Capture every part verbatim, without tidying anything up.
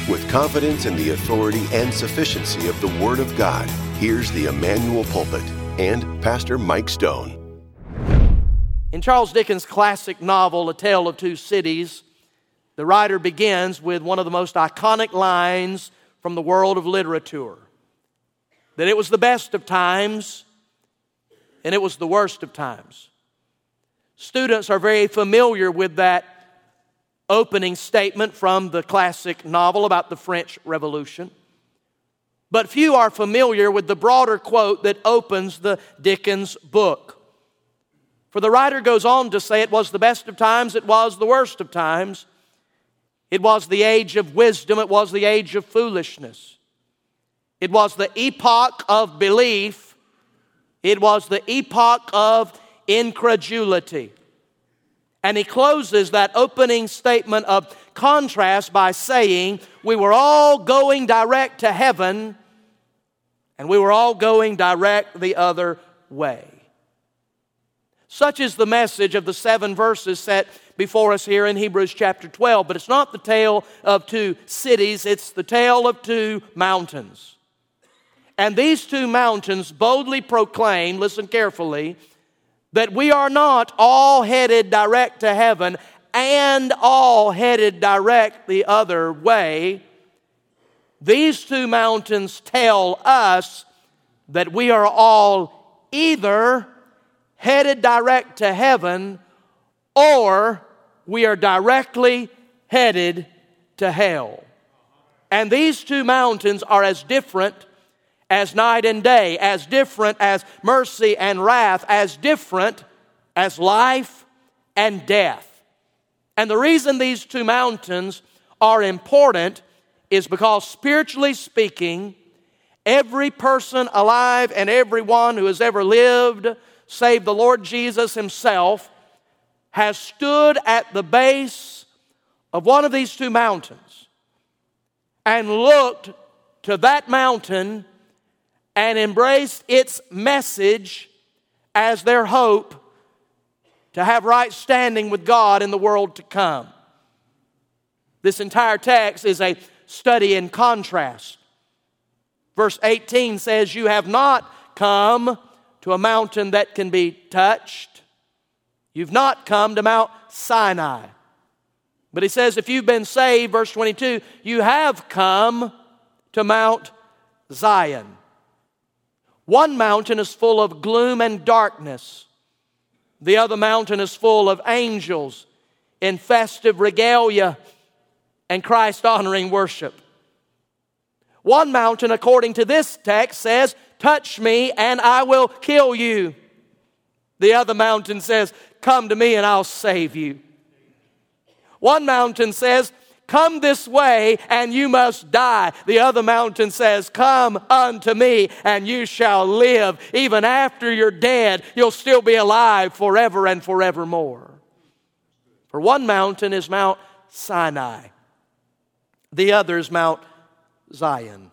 With confidence in the authority and sufficiency of the Word of God, here's the Emmanuel Pulpit and Pastor Mike Stone. In Charles Dickens' classic novel, A Tale of Two Cities, the writer begins with one of the most iconic lines from the world of literature. That it was the best of times, and it was the worst of times. Students are very familiar with that opening statement from the classic novel about the French Revolution. But few are familiar with the broader quote that opens the Dickens book. For the writer goes on to say it was the best of times, it was the worst of times. It was the age of wisdom, it was the age of foolishness. It was the epoch of belief, it was the epoch of incredulity. And he closes that opening statement of contrast by saying, we were all going direct to heaven, and we were all going direct the other way. Such is the message of the seven verses set before us here in Hebrews chapter twelve. But it's not the tale of two cities, it's the tale of two mountains. And these two mountains boldly proclaim, listen carefully, that we are not all headed direct to heaven and all headed direct the other way. These two mountains tell us that we are all either headed direct to heaven or we are directly headed to hell. And these two mountains are as different as night and day, as different as mercy and wrath, as different as life and death. And the reason these two mountains are important is because, spiritually speaking, every person alive and everyone who has ever lived, save the Lord Jesus himself, has stood at the base of one of these two mountains and looked to that mountain and embraced its message as their hope to have right standing with God in the world to come. This entire text is a study in contrast. Verse eighteen says, you have not come to a mountain that can be touched. You've not come to Mount Sinai. But he says, if you've been saved, verse twenty-two, you have come to Mount Zion. One mountain is full of gloom and darkness. The other mountain is full of angels in festive regalia and Christ-honoring worship. One mountain, according to this text, says, touch me and I will kill you. The other mountain says, come to me and I'll save you. One mountain says, come this way and you must die. The other mountain says, come unto me and you shall live. Even after you're dead, you'll still be alive forever and forevermore. For one mountain is Mount Sinai. The other is Mount Zion.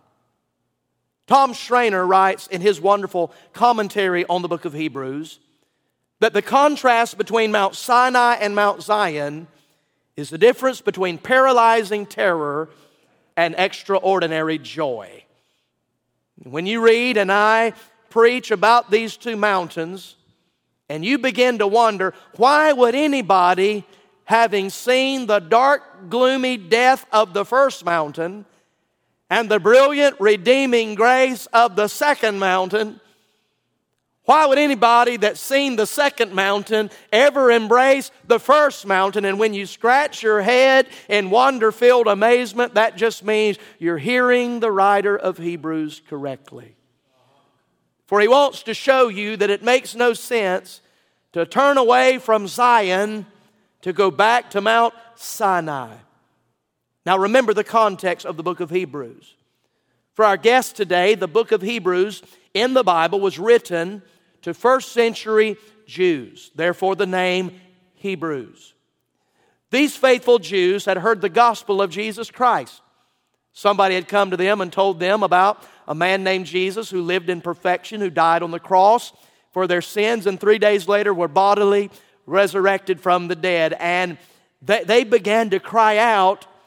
Tom Schreiner writes in his wonderful commentary on the book of Hebrews that the contrast between Mount Sinai and Mount Zion is the difference between paralyzing terror and extraordinary joy. When you read and I preach about these two mountains, and you begin to wonder, why would anybody, having seen the dark, gloomy death of the first mountain and the brilliant, redeeming grace of the second mountain, why would anybody that's seen the second mountain ever embrace the first mountain? And when you scratch your head in wonder-filled amazement, that just means you're hearing the writer of Hebrews correctly. For he wants to show you that it makes no sense to turn away from Zion to go back to Mount Sinai. Now remember the context of the book of Hebrews. For our guest today, the book of Hebrews in the Bible was written to first century Jews. Therefore the name Hebrews. These faithful Jews had heard the gospel of Jesus Christ. Somebody had come to them and told them about a man named Jesus who lived in perfection, who died on the cross for their sins, and three days later were bodily resurrected from the dead. And they, they began to cry out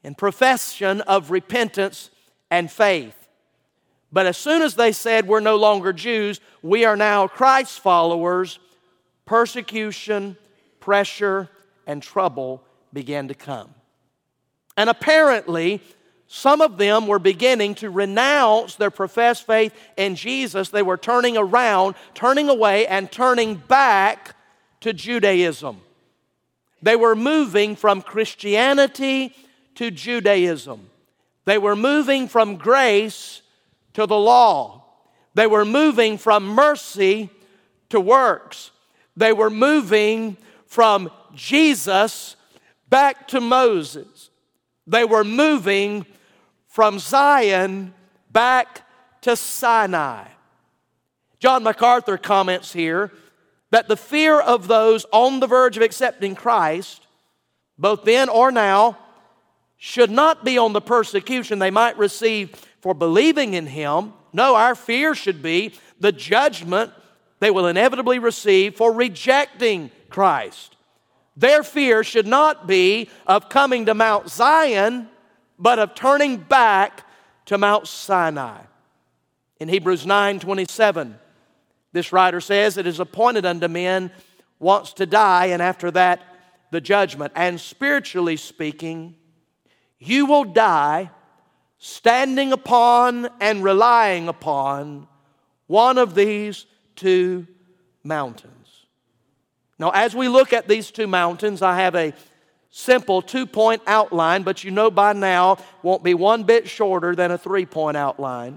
in profession of repentance and faith. But as soon as they said, we're no longer Jews, we are now Christ followers, persecution, pressure, and trouble began to come. And apparently, some of them were beginning to renounce their professed faith in Jesus. They were turning around, turning away, and turning back to Judaism. They were moving from Christianity to Judaism. They were moving from grace to the law. They were moving from mercy to works. They were moving from Jesus back to Moses. They were moving from Zion back to Sinai. John MacArthur comments here that the fear of those on the verge of accepting Christ, both then or now, should not be on the persecution they might receive for believing in Him. No, our fear should be the judgment they will inevitably receive for rejecting Christ. Their fear should not be of coming to Mount Zion, but of turning back to Mount Sinai. In Hebrews nine twenty-seven, this writer says, it is appointed unto men once to die, and after that the judgment. And spiritually speaking, you will die standing upon and relying upon one of these two mountains. Now, as we look at these two mountains, I have a simple two-point outline, but you know by now won't be one bit shorter than a three-point outline.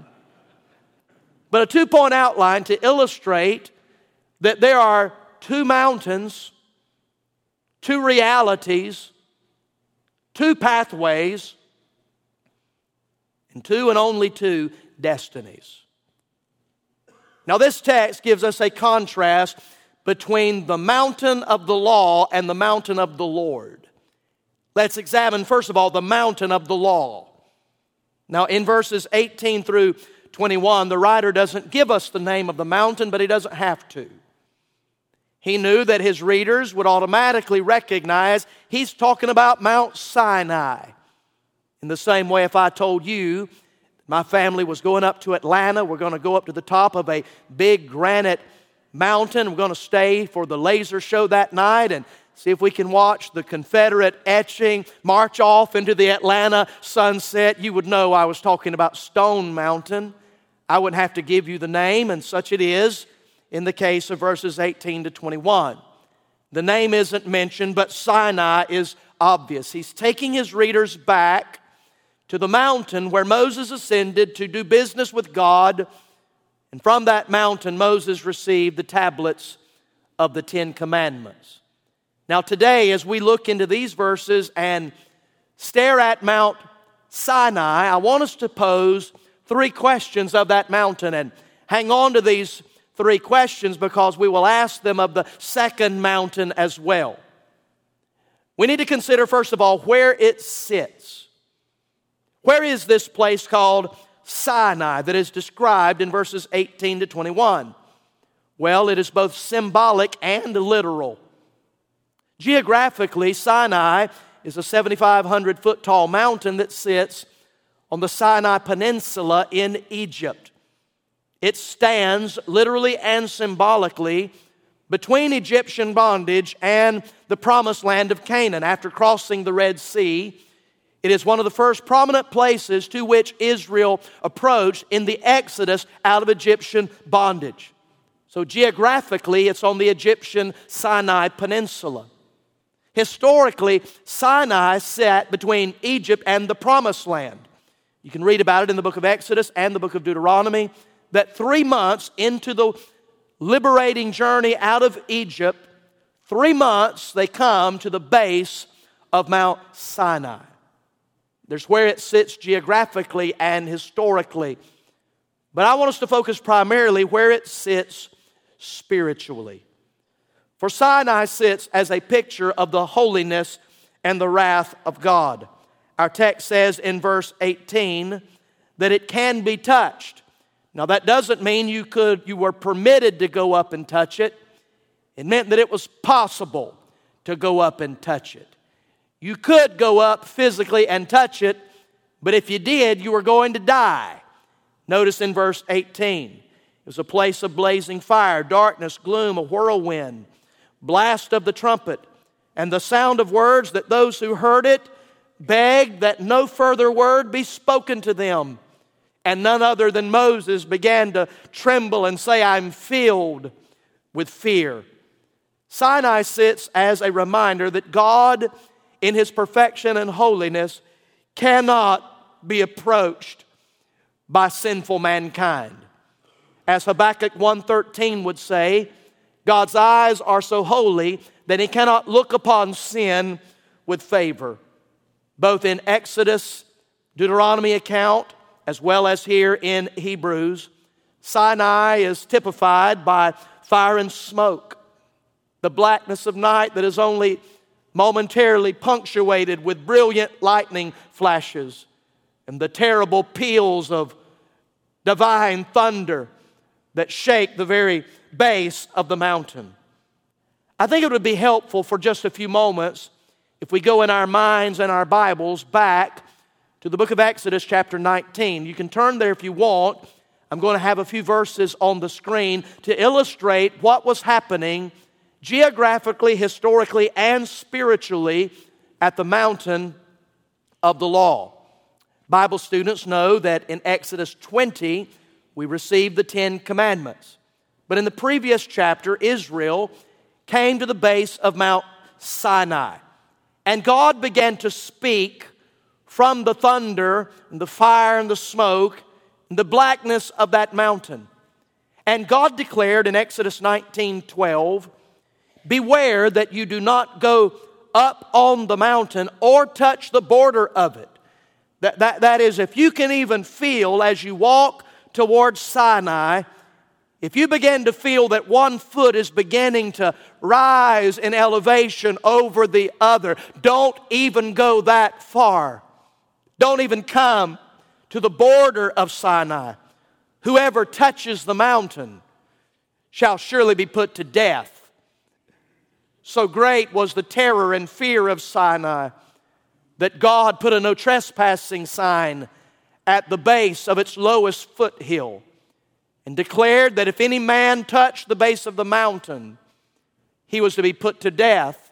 But a two-point outline to illustrate that there are two mountains, two realities, two pathways, and two and only two destinies. Now, this text gives us a contrast between the mountain of the law and the mountain of the Lord. Let's examine, first of all, the mountain of the law. Now, in verses eighteen through twenty-one, the writer doesn't give us the name of the mountain, but he doesn't have to. He knew that his readers would automatically recognize he's talking about Mount Sinai. In the same way, if I told you my family was going up to Atlanta, we're going to go up to the top of a big granite mountain. We're going to stay for the laser show that night and see if we can watch the Confederate etching march off into the Atlanta sunset. You would know I was talking about Stone Mountain. I wouldn't have to give you the name, and such it is in the case of verses eighteen to twenty-one. The name isn't mentioned, but Sinai is obvious. He's taking his readers back to the mountain where Moses ascended to do business with God, and from that mountain Moses received the tablets of the Ten Commandments. Now today, as we look into these verses and stare at Mount Sinai, I want us to pose three questions of that mountain, and hang on to these three questions because we will ask them of the second mountain as well. We need to consider, first of all, where it sits. Where is this place called Sinai that is described in verses eighteen to twenty-one? Well, it is both symbolic and literal. Geographically, Sinai is a seventy-five hundred foot tall mountain that sits on the Sinai Peninsula in Egypt. It stands literally and symbolically between Egyptian bondage and the promised land of Canaan. After crossing the Red Sea, it is one of the first prominent places to which Israel approached in the exodus out of Egyptian bondage. So geographically, it's on the Egyptian Sinai Peninsula. Historically, Sinai sat between Egypt and the Promised Land. You can read about it in the book of Exodus and the book of Deuteronomy, that three months into the liberating journey out of Egypt, three months they come to the base of Mount Sinai. There's where it sits geographically and historically. But I want us to focus primarily where it sits spiritually. For Sinai sits as a picture of the holiness and the wrath of God. Our text says in verse eighteen that it can be touched. Now that doesn't mean you could, you were permitted to go up and touch it. It meant that it was possible to go up and touch it. You could go up physically and touch it, but if you did, you were going to die. Notice in verse eighteen, it was a place of blazing fire, darkness, gloom, a whirlwind, blast of the trumpet, and the sound of words that those who heard it begged that no further word be spoken to them. And none other than Moses began to tremble and say, I'm filled with fear. Sinai sits as a reminder that God, in His perfection and holiness, cannot be approached by sinful mankind. As Habakkuk one thirteen would say, God's eyes are so holy that He cannot look upon sin with favor. Both in Exodus, Deuteronomy account, as well as here in Hebrews, Sinai is typified by fire and smoke, the blackness of night that is only momentarily punctuated with brilliant lightning flashes, and the terrible peals of divine thunder that shake the very base of the mountain. I think it would be helpful for just a few moments if we go in our minds and our Bibles back to the book of Exodus chapter nineteen. You can turn there if you want. I'm going to have a few verses on the screen to illustrate what was happening geographically, historically, and spiritually at the mountain of the law. Bible students know that in Exodus twenty, we received the Ten Commandments. But in the previous chapter, Israel came to the base of Mount Sinai. And God began to speak from the thunder and the fire and the smoke and the blackness of that mountain. And God declared in Exodus nineteen twelve, beware that you do not go up on the mountain or touch the border of it. That, that, that is, if you can even feel as you walk towards Sinai, if you begin to feel that one foot is beginning to rise in elevation over the other, don't even go that far. Don't even come to the border of Sinai. Whoever touches the mountain shall surely be put to death. So great was the terror and fear of Sinai that God put a no trespassing sign at the base of its lowest foothill and declared that if any man touched the base of the mountain, he was to be put to death.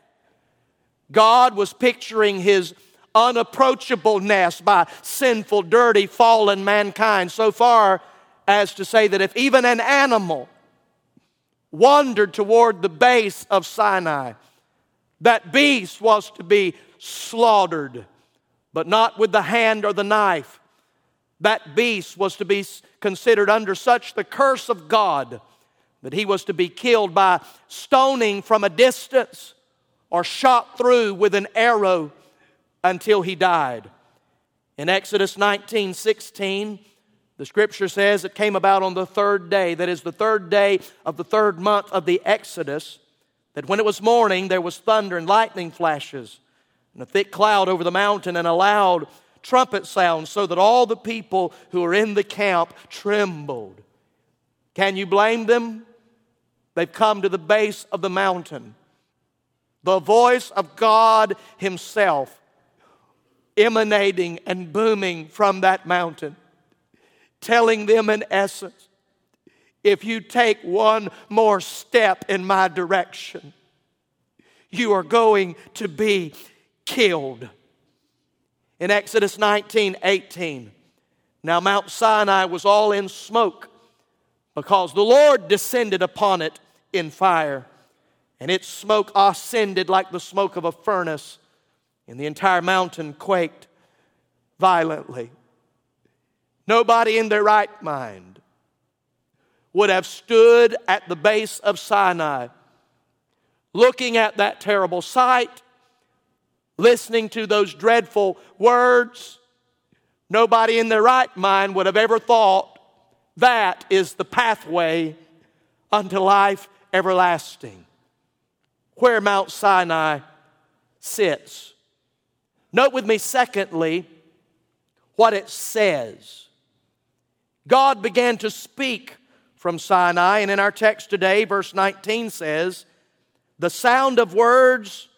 God was picturing His unapproachableness by sinful, dirty, fallen mankind, so far as to say that if even an animal wandered toward the base of Sinai, that beast was to be slaughtered, but not with the hand or the knife. That beast was to be considered under such the curse of God that he was to be killed by stoning from a distance or shot through with an arrow until he died. In Exodus nineteen sixteen, the scripture says it came about on the third day, that is the third day of the third month of the Exodus, that when it was morning there was thunder and lightning flashes and a thick cloud over the mountain and a loud trumpet sound, so that all the people who were in the camp trembled. Can you blame them? They've come to the base of the mountain. The voice of God Himself emanating and booming from that mountain, telling them in essence, if you take one more step in my direction, you are going to be killed. In Exodus nineteen eighteen, now Mount Sinai was all in smoke because the Lord descended upon it in fire, and its smoke ascended like the smoke of a furnace, and the entire mountain quaked violently. Nobody in their right mind would have stood at the base of Sinai, looking at that terrible sight, listening to those dreadful words. Nobody in their right mind would have ever thought that is the pathway unto life everlasting, where Mount Sinai sits. Note with me, secondly, what it says. God began to speak from Sinai, and in our text today, verse nineteen says, the sound of words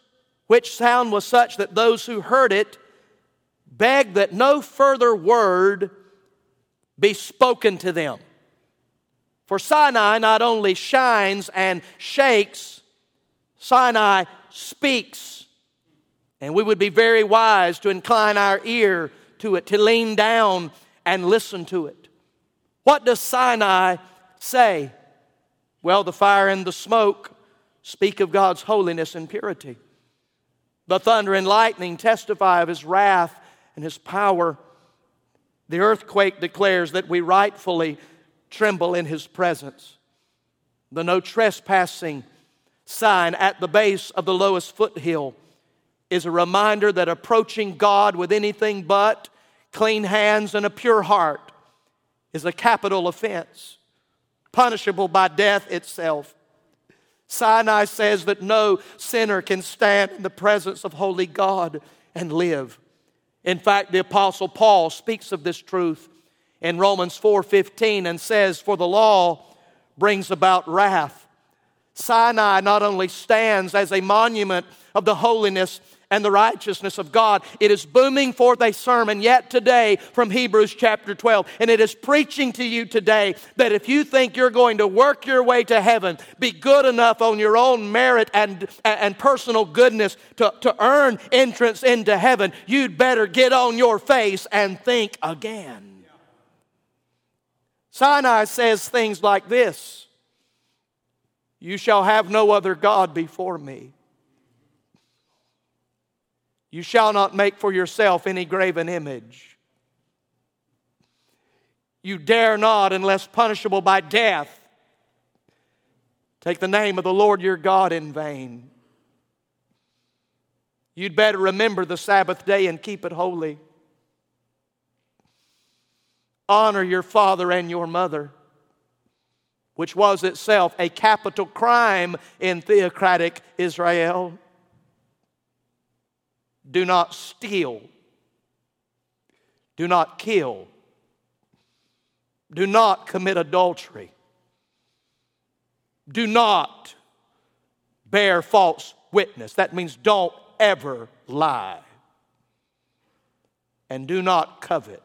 which sound was such that those who heard it begged that no further word be spoken to them. For Sinai not only shines and shakes, Sinai speaks. And we would be very wise to incline our ear to it, to lean down and listen to it. What does Sinai say? Well, the fire and the smoke speak of God's holiness and purity. The thunder and lightning testify of His wrath and His power. The earthquake declares that we rightfully tremble in His presence. The no trespassing sign at the base of the lowest foothill is a reminder that approaching God with anything but clean hands and a pure heart is a capital offense, punishable by death itself. Sinai says that no sinner can stand in the presence of holy God and live. In fact, the Apostle Paul speaks of this truth in Romans four fifteen and says, "For the law brings about wrath." Sinai not only stands as a monument of the holiness and the righteousness of God, it is booming forth a sermon yet today from Hebrews chapter twelve. And it is preaching to you today that if you think you're going to work your way to heaven, be good enough on your own merit and, and personal goodness to, to earn entrance into heaven, you'd better get on your face and think again. Sinai says things like this: "You shall have no other God before me. You shall not make for yourself any graven image. You dare not, unless punishable by death, take the name of the Lord your God in vain. You'd better remember the Sabbath day and keep it holy. Honor your father and your mother," which was itself a capital crime in theocratic Israel. "Do not steal. Do not kill. Do not commit adultery. Do not bear false witness." That means don't ever lie. "And do not covet."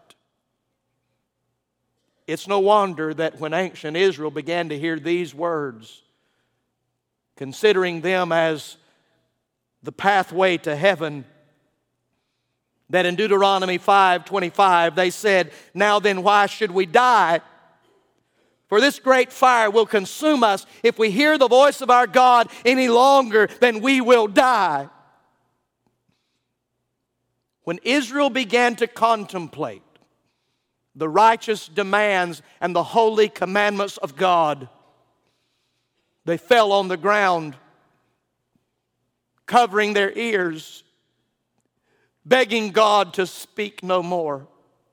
It's no wonder that when ancient Israel began to hear these words, considering them as the pathway to heaven, that in Deuteronomy five twenty-five they said, "Now then, why should we die? For this great fire will consume us. If we hear the voice of our God any longer, then we will die." When Israel began to contemplate the righteous demands and the holy commandments of God, they fell on the ground, covering their ears, begging God to speak no more.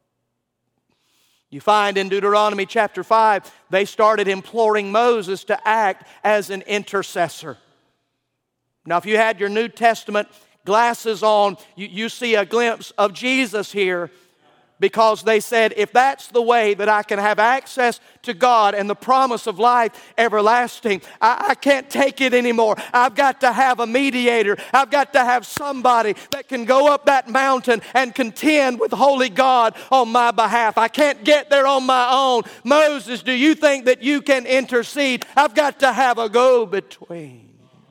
You find in Deuteronomy chapter five, they started imploring Moses to act as an intercessor. Now, if you had your New Testament glasses on, you, you see a glimpse of Jesus here, because they said, if that's the way that I can have access to God and the promise of life everlasting, I, I can't take it anymore. I've got to have a mediator. I've got to have somebody that can go up that mountain and contend with holy God on my behalf. I can't get there on my own. Moses, do you think that you can intercede? I've got to have a go-between.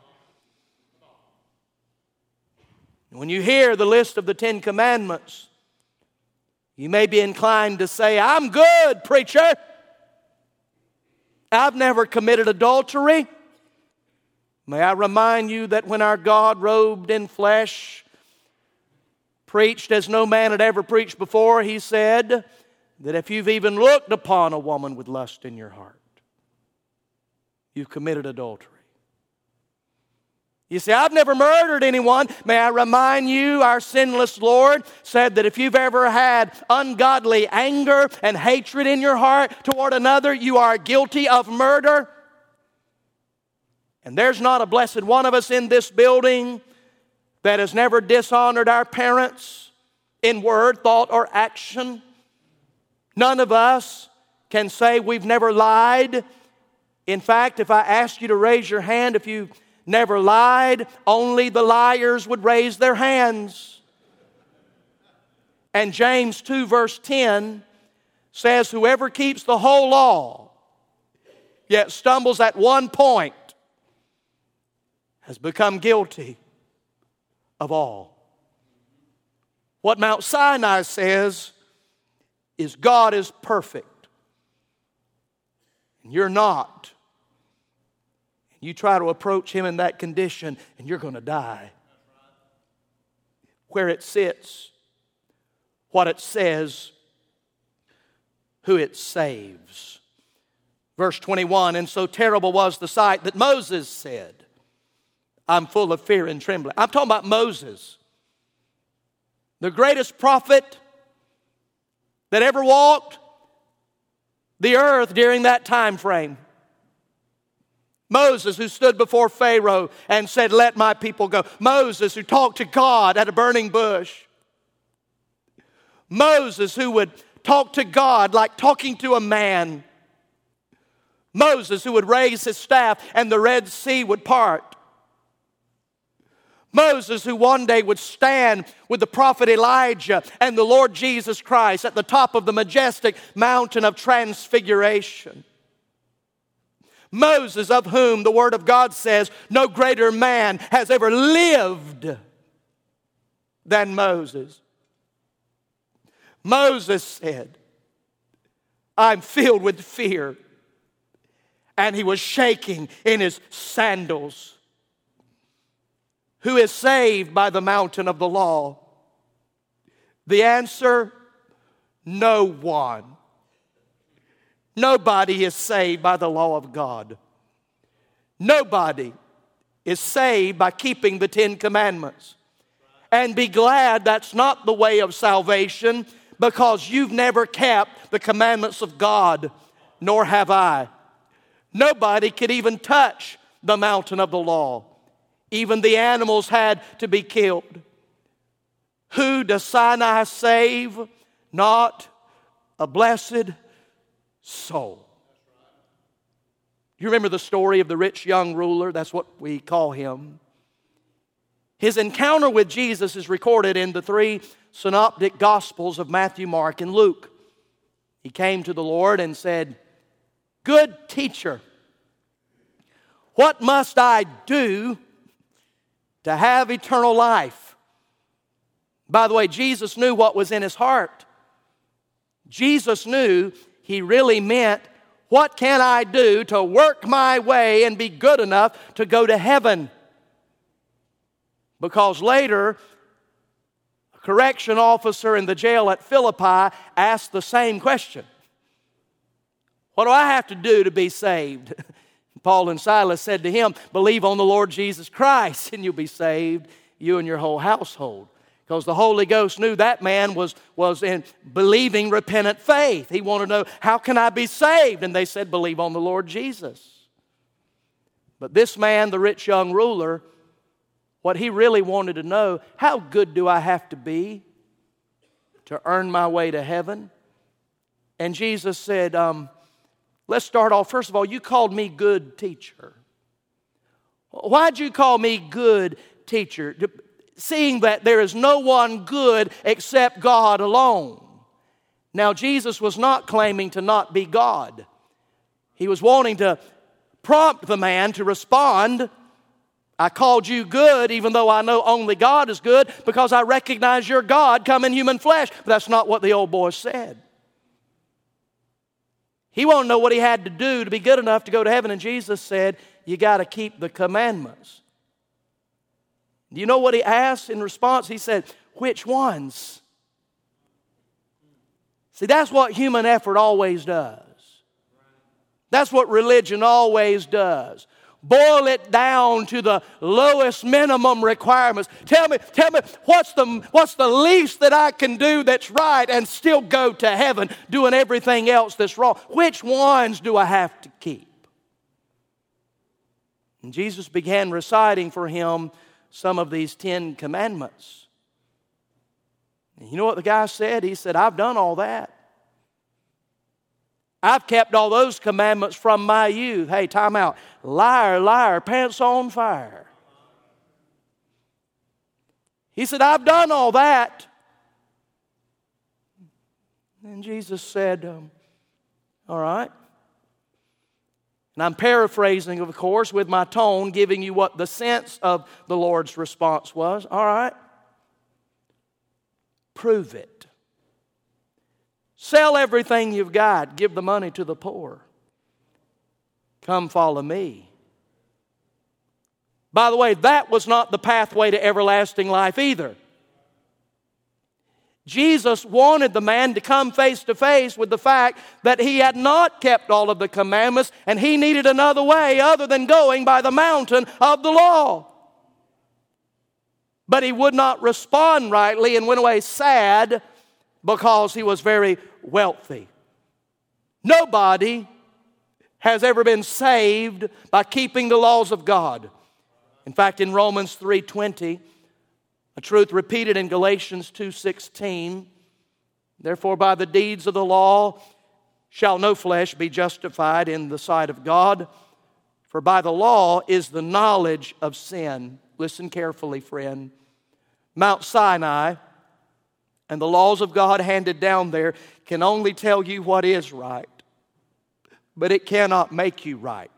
When you hear the list of the Ten Commandments, you may be inclined to say, "I'm good, preacher. I've never committed adultery." May I remind you that when our God, robed in flesh, preached as no man had ever preached before, He said that if you've even looked upon a woman with lust in your heart, you've committed adultery. You say, "I've never murdered anyone." May I remind you, our sinless Lord said that if you've ever had ungodly anger and hatred in your heart toward another, you are guilty of murder. And there's not a blessed one of us in this building that has never dishonored our parents in word, thought, or action. None of us can say we've never lied. In fact, if I asked you to raise your hand, if you never lied, only the liars would raise their hands. And James two verse ten says, whoever keeps the whole law, yet stumbles at one point, has become guilty of all. What Mount Sinai says is God is perfect, and you're not. You try to approach Him in that condition, and you're going to die. Where it sits, what it says, who it saves. Verse twenty-one, and so terrible was the sight that Moses said, I'm full of fear and trembling. I'm talking about Moses, the greatest prophet that ever walked the earth during that time frame. Moses, who stood before Pharaoh and said, let my people go. Moses, who talked to God at a burning bush. Moses, who would talk to God like talking to a man. Moses, who would raise his staff and the Red Sea would part. Moses, who one day would stand with the prophet Elijah and the Lord Jesus Christ at the top of the majestic mountain of transfiguration. Moses, of whom the Word of God says, no greater man has ever lived than Moses. Moses said, I'm filled with fear. And he was shaking in his sandals. Who is saved by the mountain of the law? The answer, no one. Nobody is saved by the law of God. Nobody is saved by keeping the Ten Commandments. And be glad that's not the way of salvation, because you've never kept the commandments of God, nor have I. Nobody could even touch the mountain of the law. Even the animals had to be killed. Who does Sinai save? Not a blessed soul. You remember the story of the rich young ruler? That's what we call him. His encounter with Jesus is recorded in the three synoptic gospels of Matthew, Mark, and Luke. He came to the Lord and said, good teacher, what must I do to have eternal life? By the way, Jesus knew what was in his heart. Jesus knew he really meant, what can I do to work my way and be good enough to go to heaven? Because later, a correction officer in the jail at Philippi asked the same question. What do I have to do to be saved? Paul and Silas said to him, believe on the Lord Jesus Christ and you'll be saved, you and your whole household. Because the Holy Ghost knew that man was, was in believing repentant faith. He wanted to know, how can I be saved? And they said, believe on the Lord Jesus. But this man, the rich young ruler, what he really wanted to know, how good do I have to be to earn my way to heaven? And Jesus said, um, let's start off. First of all, you called me good teacher. Why'd you call me good teacher? Seeing that there is no one good except God alone. Now, Jesus was not claiming to not be God. He was wanting to prompt the man to respond. I called you good even though I know only God is good, because I recognize you're God come in human flesh. But that's not what the old boy said. He wanted to know what he had to do to be good enough to go to heaven. And Jesus said, you got to keep the commandments. Do you know what he asked in response? He said, which ones? See, that's what human effort always does. That's what religion always does. Boil it down to the lowest minimum requirements. Tell me, tell me, what's the, what's the least that I can do that's right and still go to heaven doing everything else that's wrong? Which ones do I have to keep? And Jesus began reciting for him some of these Ten Commandments. And you know what the guy said? He said, I've done all that. I've kept all those commandments from my youth. Hey, time out. Liar, liar, pants on fire. He said, I've done all that. And Jesus said, um, all right. And I'm paraphrasing, of course, with my tone, giving you what the sense of the Lord's response was. All right. Prove it. Sell everything you've got. Give the money to the poor. Come follow me. By the way, that was not the pathway to everlasting life either. Jesus wanted the man to come face to face with the fact that he had not kept all of the commandments and he needed another way other than going by the mountain of the law. But he would not respond rightly and went away sad because he was very wealthy. Nobody has ever been saved by keeping the laws of God. In fact, in Romans three twenty, a truth repeated in Galatians two sixteen, therefore by the deeds of the law shall no flesh be justified in the sight of God, for by the law is the knowledge of sin. Listen carefully, friend. Mount Sinai and the laws of God handed down there can only tell you what is right, but it cannot make you right.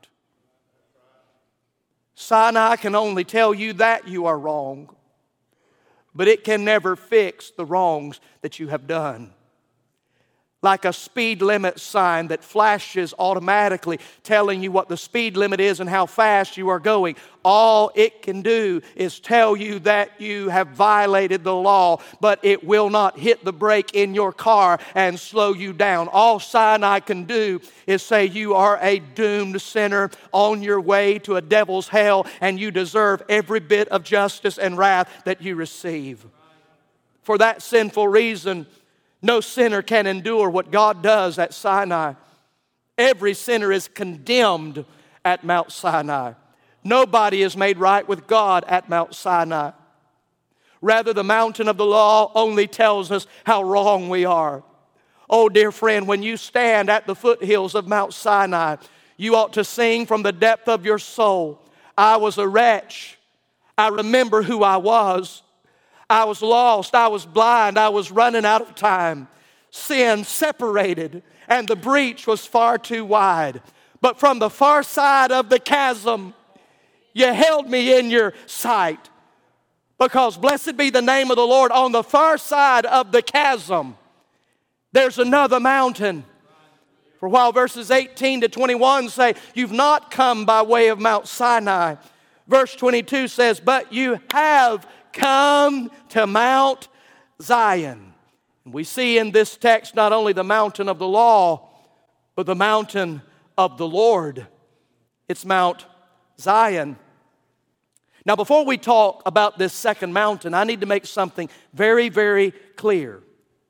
Sinai can only tell you that you are wrong, but it can never fix the wrongs that you have done. Like a speed limit sign that flashes automatically telling you what the speed limit is and how fast you are going. All it can do is tell you that you have violated the law, but it will not hit the brake in your car and slow you down. All Sinai can do is say you are a doomed sinner on your way to a devil's hell and you deserve every bit of justice and wrath that you receive. For that sinful reason, no sinner can endure what God does at Sinai. Every sinner is condemned at Mount Sinai. Nobody is made right with God at Mount Sinai. Rather, the mountain of the law only tells us how wrong we are. Oh, dear friend, when you stand at the foothills of Mount Sinai, you ought to sing from the depth of your soul, I was a wretch. I remember who I was. I was lost, I was blind, I was running out of time. Sin separated, and the breach was far too wide. But from the far side of the chasm, you held me in your sight. Because blessed be the name of the Lord, on the far side of the chasm, there's another mountain. For while verses eighteen to twenty-one say, you've not come by way of Mount Sinai. Verse twenty-two says, but you have come to Mount Zion. We see in this text not only the mountain of the law, but the mountain of the Lord. It's Mount Zion. Now, before we talk about this second mountain, I need to make something very, very clear.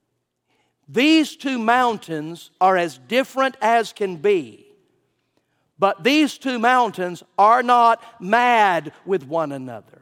These two mountains are as different as can be, but these two mountains are not mad with one another.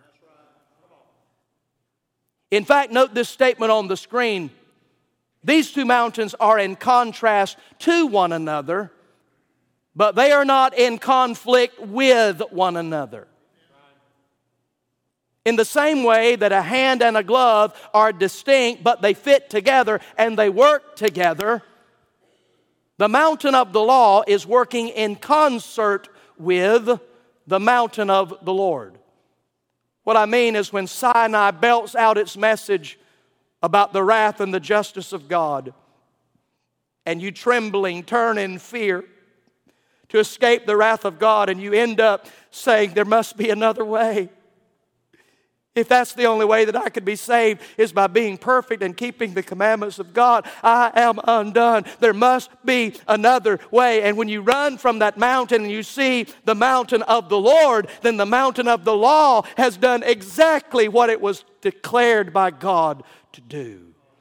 In fact, note this statement on the screen. These two mountains are in contrast to one another, but they are not in conflict with one another. In the same way that a hand and a glove are distinct, but they fit together and they work together, the mountain of the law is working in concert with the mountain of the Lord. What I mean is when Sinai belts out its message about the wrath and the justice of God, and you trembling turn in fear to escape the wrath of God, and you end up saying there must be another way. If that's the only way that I could be saved is by being perfect and keeping the commandments of God, I am undone. There must be another way. And when you run from that mountain and you see the mountain of the Lord, then the mountain of the law has done exactly what it was declared by God to do.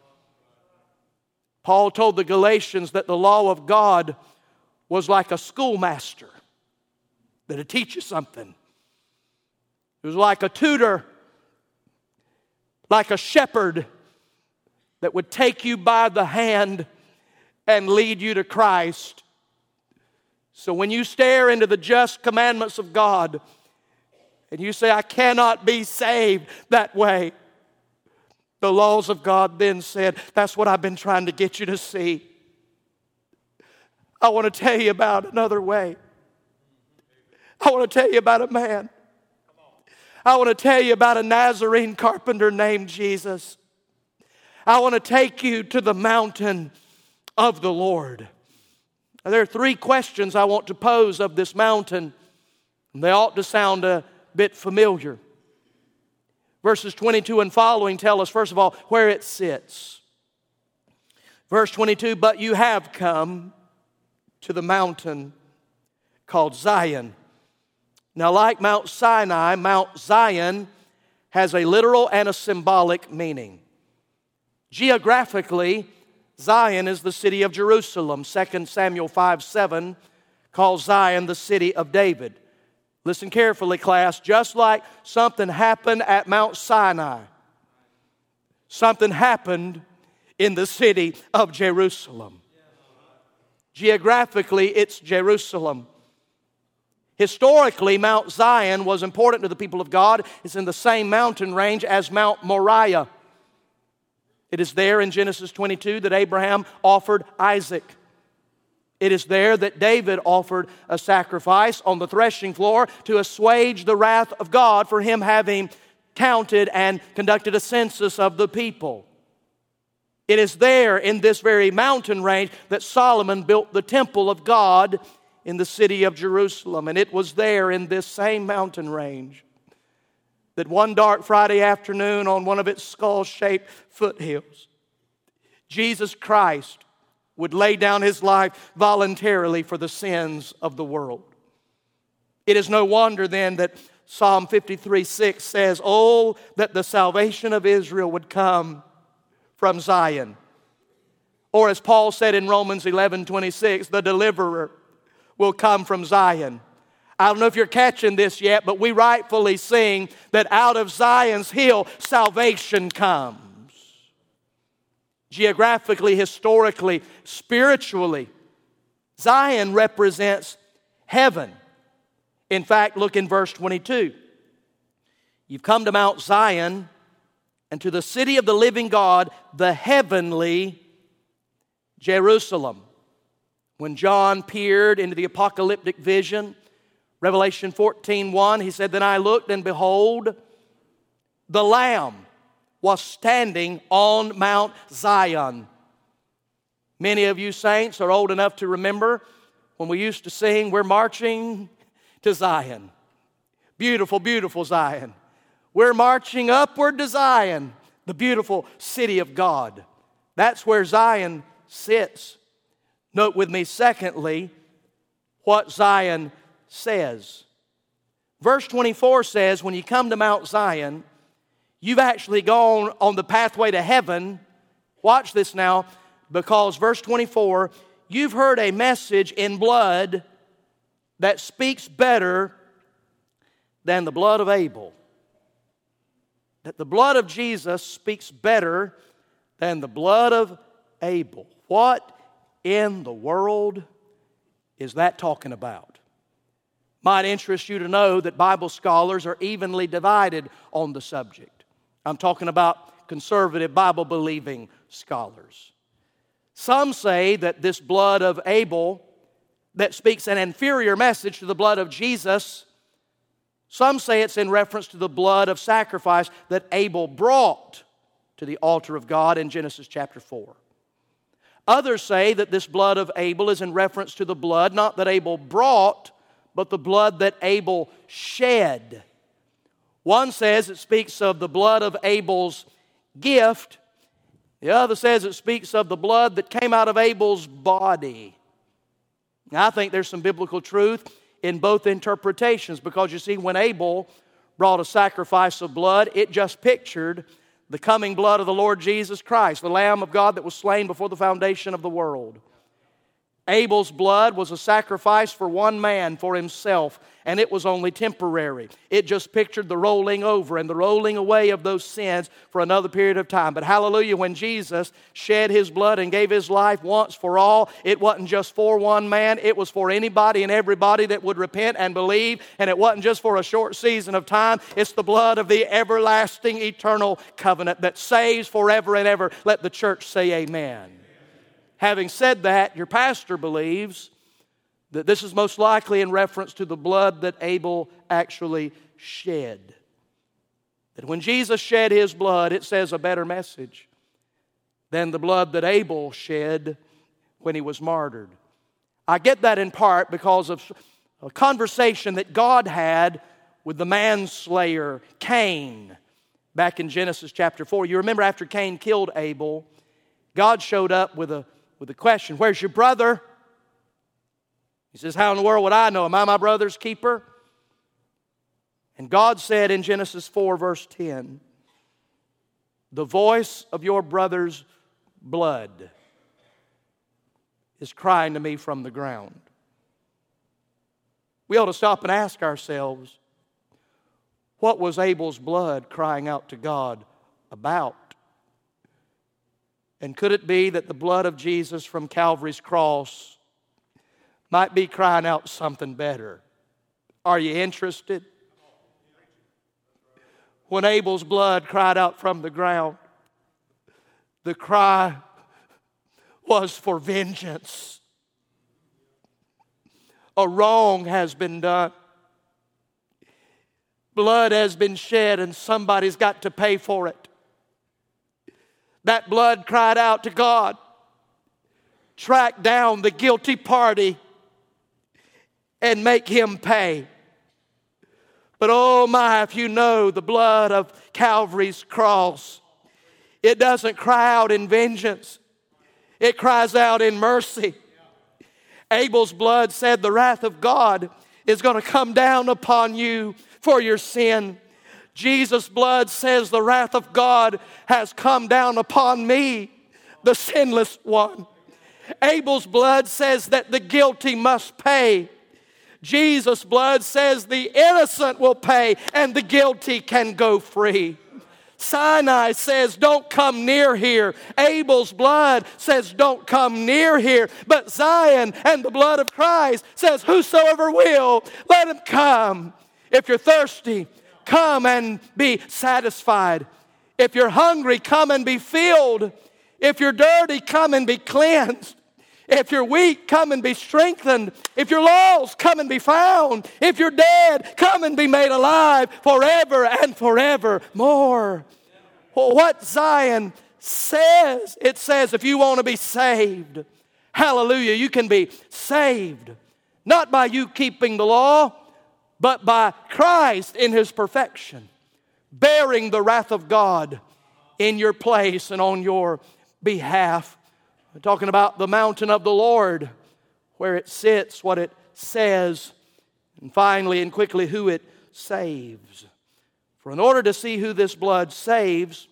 Paul told the Galatians that the law of God was like a schoolmaster that would teach you something. It was like a tutor, like a shepherd that would take you by the hand and lead you to Christ So when you stare into the just commandments of God and you say, I cannot be saved that way, the laws of God then said, that's what I've been trying to get you to see. I want to tell you about another way. I want to tell you about a man. I want to tell you about a Nazarene carpenter named Jesus. I want to take you to the mountain of the Lord. Now, there are three questions I want to pose of this mountain. They ought to sound a bit familiar. Verses twenty-two and following tell us, first of all, where it sits. Verse twenty-two, but you have come to the mountain called Zion. Now, like Mount Sinai, Mount Zion has a literal and a symbolic meaning. Geographically, Zion is the city of Jerusalem. Second Samuel five seven calls Zion the city of David. Listen carefully, class. Just like something happened at Mount Sinai, something happened in the city of Jerusalem. Geographically, it's Jerusalem. Historically, Mount Zion was important to the people of God. It's in the same mountain range as Mount Moriah. It is there in Genesis twenty-two that Abraham offered Isaac. It is there that David offered a sacrifice on the threshing floor to assuage the wrath of God for him having counted and conducted a census of the people. It is there in this very mountain range that Solomon built the temple of God in the city of Jerusalem. And it was there in this same mountain range that one dark Friday afternoon on one of its skull-shaped foothills, Jesus Christ would lay down His life voluntarily for the sins of the world. It is no wonder then that Psalm fifty-three six says, oh, that the salvation of Israel would come from Zion. Or as Paul said in Romans eleven twenty-six, the deliverer will come from Zion. I don't know if you're catching this yet, but we rightfully sing that out of Zion's hill salvation comes. Geographically, historically, spiritually, Zion represents heaven. In fact, look in verse twenty-two. You've come to Mount Zion and to the city of the living God, the heavenly Jerusalem. When John peered into the apocalyptic vision, Revelation fourteen one, he said, then I looked and behold, the Lamb was standing on Mount Zion. Many of you saints are old enough to remember when we used to sing, we're marching to Zion. Beautiful, beautiful Zion. We're marching upward to Zion, the beautiful city of God. That's where Zion sits. Note with me, secondly, what Zion says. Verse twenty-four says, when you come to Mount Zion, you've actually gone on the pathway to heaven. Watch this now, because verse twenty-four, you've heard a message in blood that speaks better than the blood of Abel. That the blood of Jesus speaks better than the blood of Abel. What in the world is that talking about? Might interest you to know that Bible scholars are evenly divided on the subject. I'm talking about conservative Bible-believing scholars. Some say that this blood of Abel that speaks an inferior message to the blood of Jesus, some say it's in reference to the blood of sacrifice that Abel brought to the altar of God in Genesis chapter four. Others say that this blood of Abel is in reference to the blood, not that Abel brought, but the blood that Abel shed. One says it speaks of the blood of Abel's gift. The other says it speaks of the blood that came out of Abel's body. Now, I think there's some biblical truth in both interpretations, because you see, when Abel brought a sacrifice of blood, it just pictured the coming blood of the Lord Jesus Christ, the Lamb of God that was slain before the foundation of the world. Abel's blood was a sacrifice for one man, for himself, and it was only temporary. It just pictured the rolling over and the rolling away of those sins for another period of time. But hallelujah, when Jesus shed His blood and gave His life once for all, it wasn't just for one man, it was for anybody and everybody that would repent and believe, and it wasn't just for a short season of time. It's the blood of the everlasting, eternal covenant that saves forever and ever. Let the church say amen. Having said that, your pastor believes that this is most likely in reference to the blood that Abel actually shed. That when Jesus shed his blood, it says a better message than the blood that Abel shed when he was martyred. I get that in part because of a conversation that God had with the manslayer Cain back in Genesis chapter four. You remember after Cain killed Abel, God showed up with a with a question, "Where's your brother?" He says, "How in the world would I know? Am I my brother's keeper?" And God said in Genesis four, verse ten, "The voice of your brother's blood is crying to me from the ground." We ought to stop and ask ourselves, what was Abel's blood crying out to God about? And could it be that the blood of Jesus from Calvary's cross might be crying out something better? Are you interested? When Abel's blood cried out from the ground, the cry was for vengeance. A wrong has been done. Blood has been shed and somebody's got to pay for it. That blood cried out to God, track down the guilty party and make him pay. But oh my, if you know the blood of Calvary's cross, it doesn't cry out in vengeance. It cries out in mercy. Abel's blood said the wrath of God is going to come down upon you for your sin. Jesus' blood says the wrath of God has come down upon me, the sinless one. Abel's blood says that the guilty must pay. Jesus' blood says the innocent will pay and the guilty can go free. Sinai says, don't come near here. Abel's blood says, don't come near here. But Zion and the blood of Christ says, whosoever will, let him come. If you're thirsty, come and be satisfied. If you're hungry, come and be filled. If you're dirty, come and be cleansed. If you're weak, come and be strengthened. If you're lost, come and be found. If you're dead, come and be made alive forever and forever more. Well, what Zion says, it says if you want to be saved, hallelujah, you can be saved. Not by you keeping the law, but by Christ in His perfection, bearing the wrath of God in your place and on your behalf. We're talking about the mountain of the Lord, where it sits, what it says, and finally and quickly who it saves. For in order to see who this blood saves,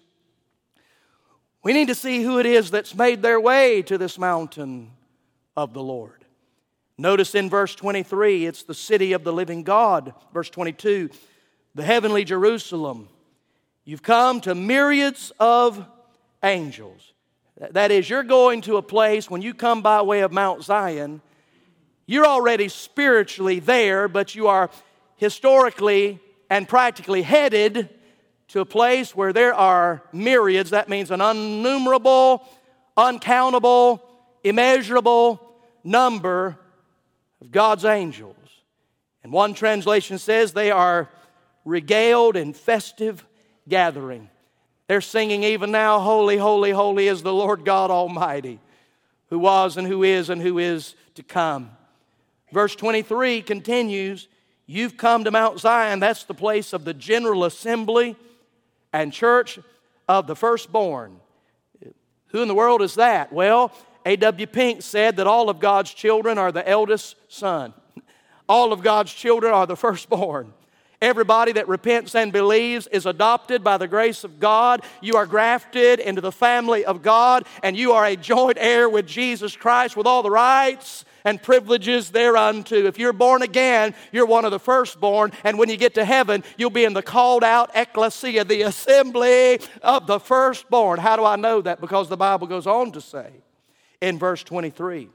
we need to see who it is that's made their way to this mountain of the Lord. Notice in verse twenty-three, it's the city of the living God. Verse twenty-two, the heavenly Jerusalem. You've come to myriads of angels. That is, you're going to a place, when you come by way of Mount Zion, you're already spiritually there, but you are historically and practically headed to a place where there are myriads. That means an innumerable, uncountable, immeasurable number of God's angels. And one translation says they are regaled in festive gathering. They're singing even now, holy, holy, holy is the Lord God Almighty, who was and who is and who is to come. Verse twenty-three continues, you've come to Mount Zion. That's the place of the general assembly and church of the firstborn. Who in the world is that? Well, A W Pink said that all of God's children are the eldest son. All of God's children are the firstborn. Everybody that repents and believes is adopted by the grace of God. You are grafted into the family of God, and you are a joint heir with Jesus Christ with all the rights and privileges thereunto. If you're born again, you're one of the firstborn, and when you get to heaven, you'll be in the called out ecclesia, the assembly of the firstborn. How do I know that? Because the Bible goes on to say in verse twenty-three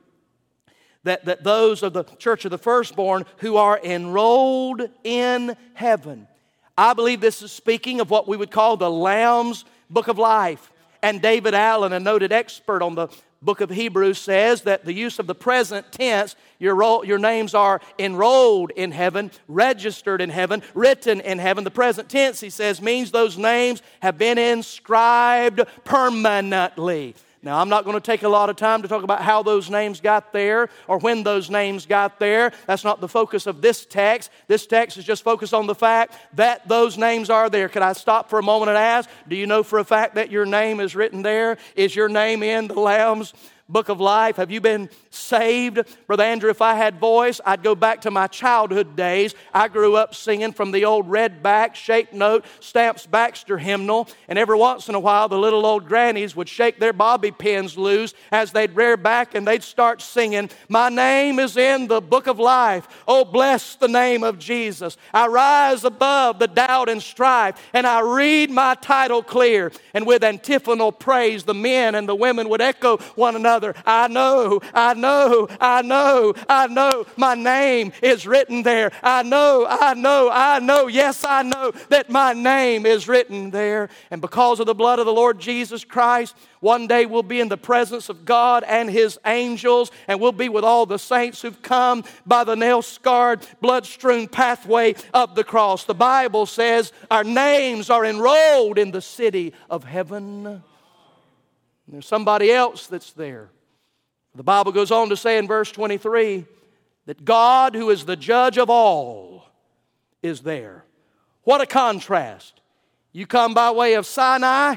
that, that those of the church of the firstborn who are enrolled in heaven. I believe this is speaking of what we would call the Lamb's Book of Life. And David Allen, a noted expert on the book of Hebrews, says that the use of the present tense, your, ro- your names are enrolled in heaven, registered in heaven, written in heaven. The present tense, he says, means those names have been inscribed permanently. Now, I'm not going to take a lot of time to talk about how those names got there or when those names got there. That's not the focus of this text. This text is just focused on the fact that those names are there. Could I stop for a moment and ask, do you know for a fact that your name is written there? Is your name in the Lamb's Book of Life? Have you been saved? Brother Andrew, if I had voice, I'd go back to my childhood days. I grew up singing from the old Redback, Shape Note, Stamps Baxter hymnal, and every once in a while the little old grannies would shake their bobby pins loose as they'd rear back and they'd start singing, my name is in the Book of Life. Oh, bless the name of Jesus. I rise above the doubt and strife, and I read my title clear. And with antiphonal praise, the men and the women would echo one another. I know, I know, I know, I know my name is written there. I know, I know, I know, yes, I know that my name is written there. And because of the blood of the Lord Jesus Christ, one day we'll be in the presence of God and His angels, and we'll be with all the saints who've come by the nail-scarred, blood-strewn pathway of the cross. The Bible says our names are enrolled in the city of heaven. There's somebody else that's there. The Bible goes on to say in verse twenty-three that God, who is the judge of all, is there. What a contrast. You come by way of Sinai,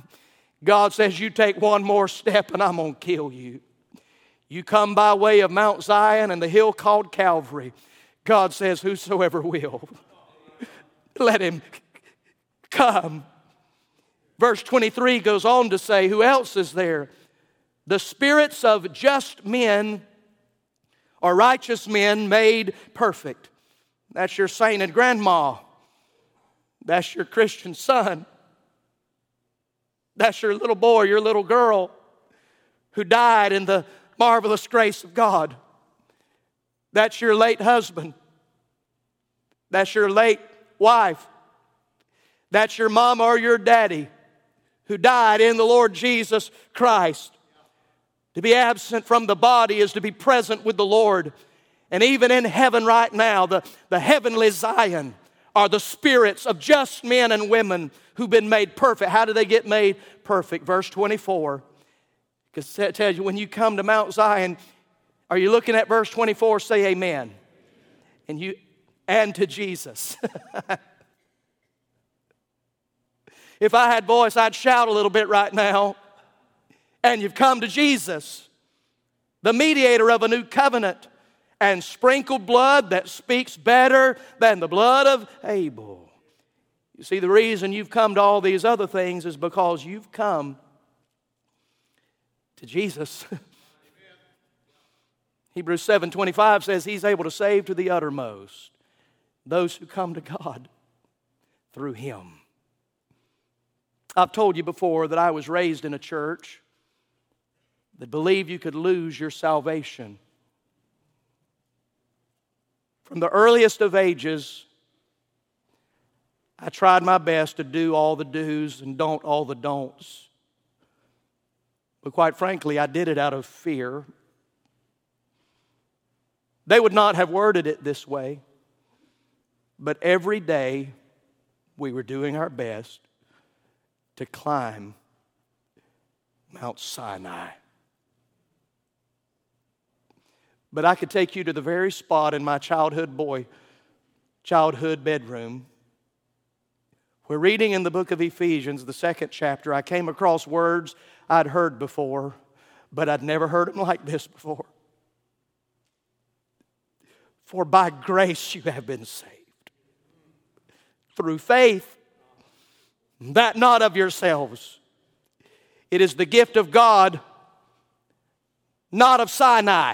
God says you take one more step and I'm going to kill you. You come by way of Mount Zion and the hill called Calvary, God says whosoever will, let him come. Verse twenty-three goes on to say, who else is there? The spirits of just men or righteous men made perfect. That's your saint and grandma. That's your Christian son. That's your little boy, your little girl who died in the marvelous grace of God. That's your late husband. That's your late wife. That's your mama or your daddy who died in the Lord Jesus Christ. To be absent from the body is to be present with the Lord. And even in heaven right now, the, the heavenly Zion are the spirits of just men and women who've been made perfect. How do they get made perfect? Verse twenty-four. Because it tells you when you come to Mount Zion, are you looking at verse twenty-four? Say amen. And you and to Jesus. If I had voice, I'd shout a little bit right now. And you've come to Jesus, the mediator of a new covenant, and sprinkled blood that speaks better than the blood of Abel. You see, the reason you've come to all these other things is because you've come to Jesus. Hebrews seven twenty-five says He's able to save to the uttermost those who come to God through Him. I've told you before that I was raised in a church that believed you could lose your salvation. From the earliest of ages, I tried my best to do all the do's and don't all the don'ts. But quite frankly, I did it out of fear. They would not have worded it this way, but every day we were doing our best to climb Mount Sinai. But I could take you to the very spot in my childhood boy, childhood bedroom, where reading in the book of Ephesians, the second chapter, I came across words I'd heard before, but I'd never heard them like this before. For by grace you have been saved. through faith, that not of yourselves. It is the gift of God, not of Sinai,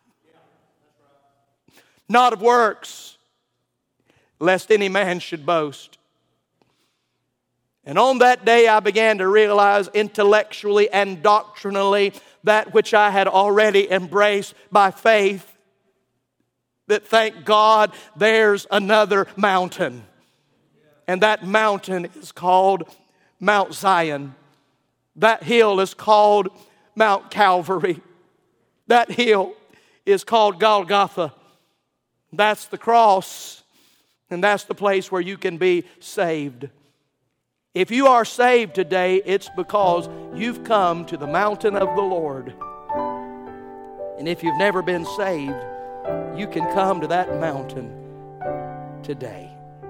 not of works, lest any man should boast. And on that day I began to realize intellectually and doctrinally that which I had already embraced by faith, that thank God there's another mountain. And that mountain is called Mount Zion. That hill is called Mount Calvary. That hill is called Golgotha. That's the cross. And that's the place where you can be saved. If you are saved today, it's because you've come to the mountain of the Lord. And if you've never been saved, you can come to that mountain today.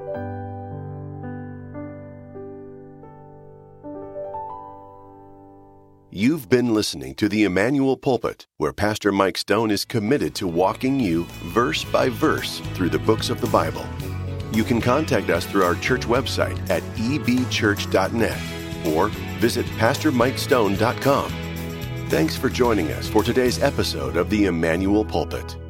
You've been listening to the Emmanuel Pulpit, where Pastor Mike Stone is committed to walking you verse by verse through the books of the Bible. You can contact us through our church website at e b church dot net or visit pastor mike stone dot com. Thanks for joining us for today's episode of the Emmanuel Pulpit.